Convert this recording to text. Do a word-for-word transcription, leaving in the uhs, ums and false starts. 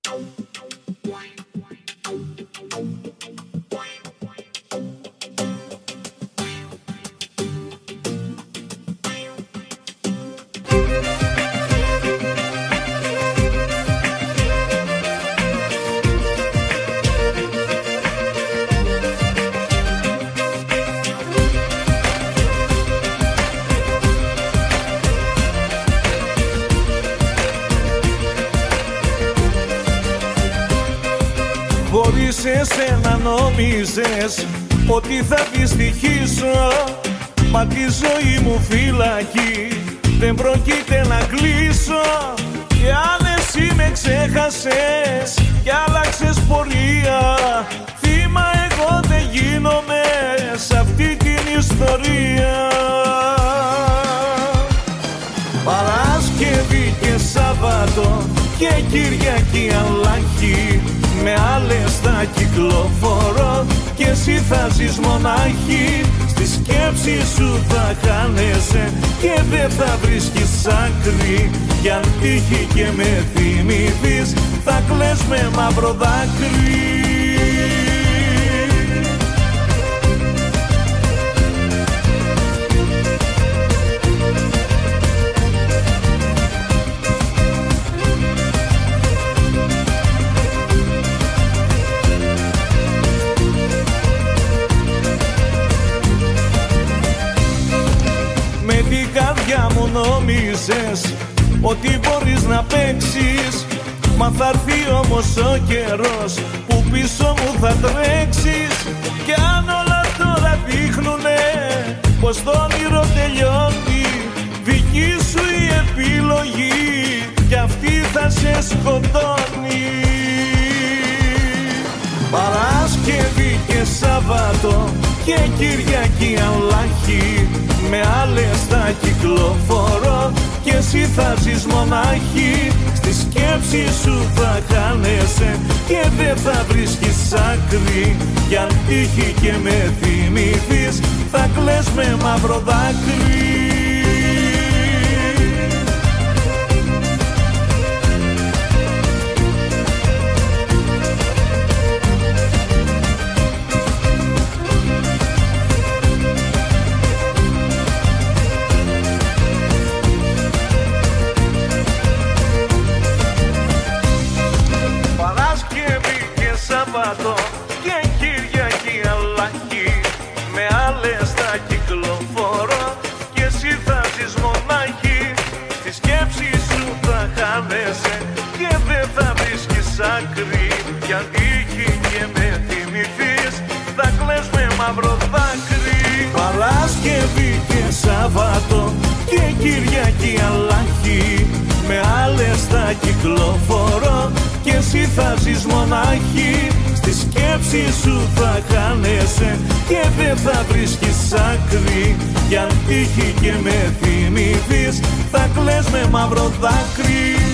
Χωρίς εσένα νόμιζες ότι θα δυστυχήσω, μα τη ζωή μου φυλακή δεν πρόκειται να κλείσω. Κι αν εσύ με ξέχασες κι άλλαξες πορεία, θύμα εγώ δεν γίνομαι σε αυτή την ιστορία. Παρασκευή και Σάββατο και Κυριακή αλλάχη, με άλλες θα κυκλοφορώ και εσύ θα ζεις μονάχη. Στη σκέψη σου θα χάνεσαι και δεν θα βρίσκεις άκρη. Κι αν τύχει και με θυμηθείς θα κλαις με μαύρο δάκρυ. Μου νόμιζες ότι μπορείς να παίξεις, μα θα έρθει όμως ο καιρός που πίσω μου θα τρέξεις. Κι αν όλα τώρα δείχνουνε πως το όνειρο τελειώνει, δική σου η επιλογή κι αυτή θα σε σκοτώνει. Παρασκευή και Σάββατο και Κυριακή αλλάχη, με άλλες θα κυκλοφορώ και εσύ θα ζεις μονάχη. Στη σκέψη σου θα χάνεσαι και δεν θα βρίσκεις άκρη. Κι αν τύχει και με θυμηθείς θα κλαις με μαύρο δάκρυ. Και Κυριακή αλλάχη, με άλλες θα κυκλοφορώ και εσύ θα ζεις μονάχη. Στη σκέψη σου θα χάνεσαι και δεν θα βρίσκεις άκρη. Κι αν τύχει και με θυμηθείς θα κλαις με μαύρο δάκρυ. Παρασκευή και Σάββατο και Κυριακή αλλάχη, με άλλες θα κυκλοφορώ και εσύ θα ζεις μονάχη. Στη σκέψη σου θα χάνεσαι και δεν θα βρίσκεις άκρη. Κι αν τύχει και με θυμηθείς θα κλαις με μαύρο δάκρυ.